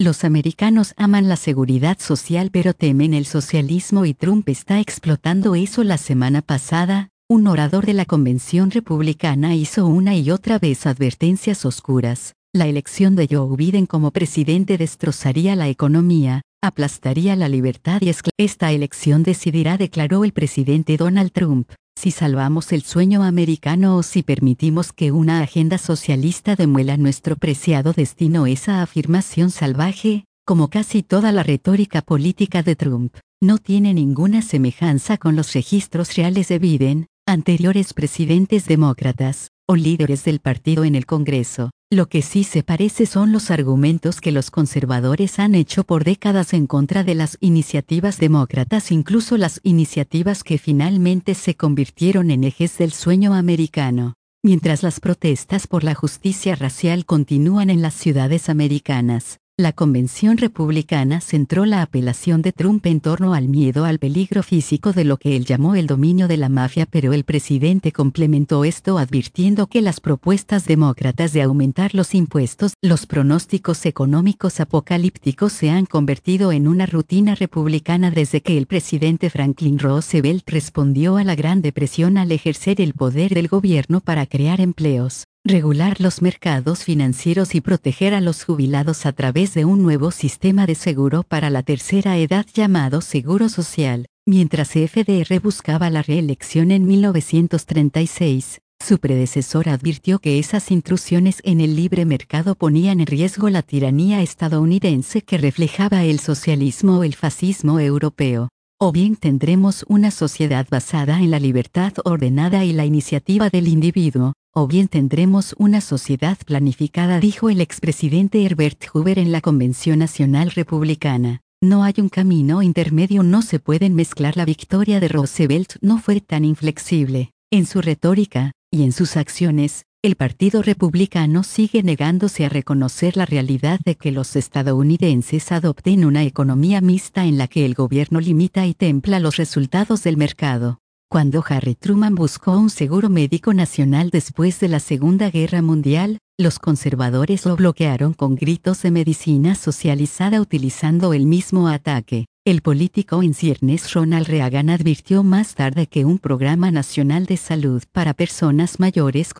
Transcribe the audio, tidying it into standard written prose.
Los americanos aman la seguridad social pero temen el socialismo y Trump está explotando eso. La semana pasada, un orador de la convención republicana hizo una y otra vez advertencias oscuras. La elección de Joe Biden como presidente destrozaría la economía, aplastaría la libertad y esta elección decidirá, declaró el presidente Donald Trump, si salvamos el sueño americano o si permitimos que una agenda socialista demuela nuestro preciado destino. Esa afirmación salvaje, como casi toda la retórica política de Trump, no tiene ninguna semejanza con los registros reales de Biden, anteriores presidentes demócratas, o líderes del partido en el Congreso. Lo que sí se parece son los argumentos que los conservadores han hecho por décadas en contra de las iniciativas demócratas, incluso las iniciativas que finalmente se convirtieron en ejes del sueño americano. Mientras las protestas por la justicia racial continúan en las ciudades americanas, la convención republicana centró la apelación de Trump en torno al miedo al peligro físico de lo que él llamó el dominio de la mafia, pero el presidente complementó esto advirtiendo que las propuestas demócratas de aumentar los impuestos, los pronósticos económicos apocalípticos se han convertido en una rutina republicana desde que el presidente Franklin Roosevelt respondió a la Gran Depresión al ejercer el poder del gobierno para crear empleos, regular los mercados financieros y proteger a los jubilados a través de un nuevo sistema de seguro para la tercera edad llamado Seguro Social. Mientras FDR buscaba la reelección en 1936, su predecesor advirtió que esas intrusiones en el libre mercado ponían en riesgo la tiranía estadounidense que reflejaba el socialismo o el fascismo europeo. O bien tendremos una sociedad basada en la libertad ordenada y la iniciativa del individuo, o bien tendremos una sociedad planificada, dijo el expresidente Herbert Hoover en la Convención Nacional Republicana. No hay un camino intermedio, no se pueden mezclar. La victoria de Roosevelt no fue tan inflexible. En su retórica, y en sus acciones, el Partido Republicano sigue negándose a reconocer la realidad de que los estadounidenses adopten una economía mixta en la que el gobierno limita y templa los resultados del mercado. Cuando Harry Truman buscó un seguro médico nacional después de la Segunda Guerra Mundial, los conservadores lo bloquearon con gritos de medicina socializada utilizando el mismo ataque. El político en ciernes Ronald Reagan advirtió más tarde que un programa nacional de salud para personas mayores